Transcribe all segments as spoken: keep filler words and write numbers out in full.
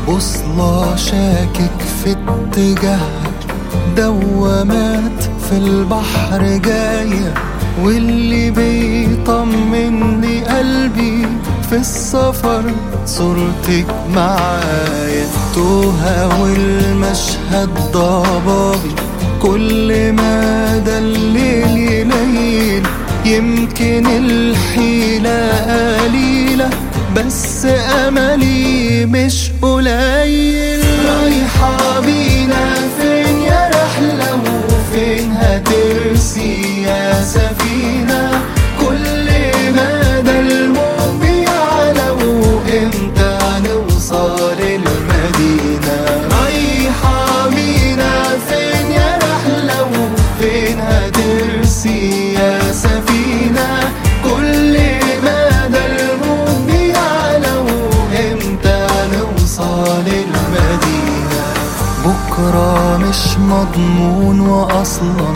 بوصلة شاكك في اتجاهها، دوامات في البحر جاية، واللي بيطمني قلبي في السفر صورتك معايا. توها والمشهد ضبابي، كل ما ده الليل يليل، يمكن الحيلة قليلة بس أملي مش قليل. رايحة بينا فين يا رحلة، وفين هترسي يا سفينة؟ كل ما ده الموج بيعلى، وإمتى نوصل المدينة؟ رايحة بينا فين يا رحلة، وفين هترسي يا سفينة؟ كل ما ده الموج بيعلى، وإمتى نوصل المدينة؟ بكرة مش مضمون، وأصلا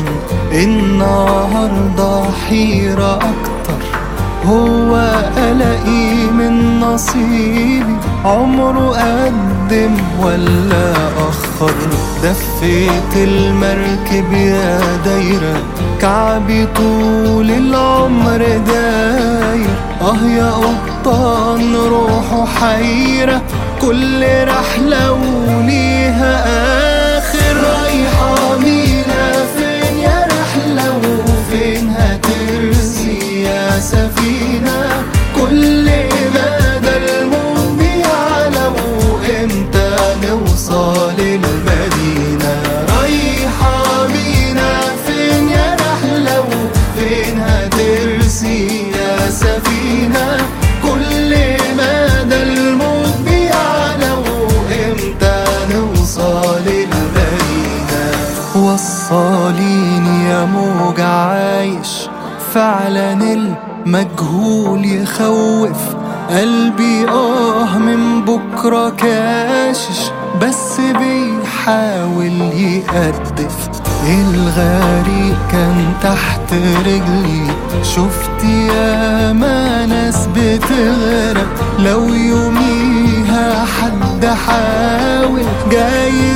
النهاردة حيرة أكتر. هو قلقي من نصيبي، عمره قدم ولا أخر؟ دفيت المركب يا دايرة، كعبي طول العمر داير. آه يا قبطان روحه حيرة، كل رحلة وليها آخر. رايحة بينا فين يا رحلة، وفين هترسي يا سفينة؟ كل ما ده الموج بيعلى، وإمتى نوصل المدينة؟ رايحة بينا فين يا رحلة، وفين هترسي يا سفينة؟ كل ما ده الموج بيعلى، وإمتى نوصل المدينة؟ وصليني يا موج عايش، فعلا المجهول يخوف قلبي. آه من بكرة كاشش، بس بيحاول يقدف. الغريق كان تحت رجلي، شفت ياما ناس بتغرق. لو يوميها حد حاول جاي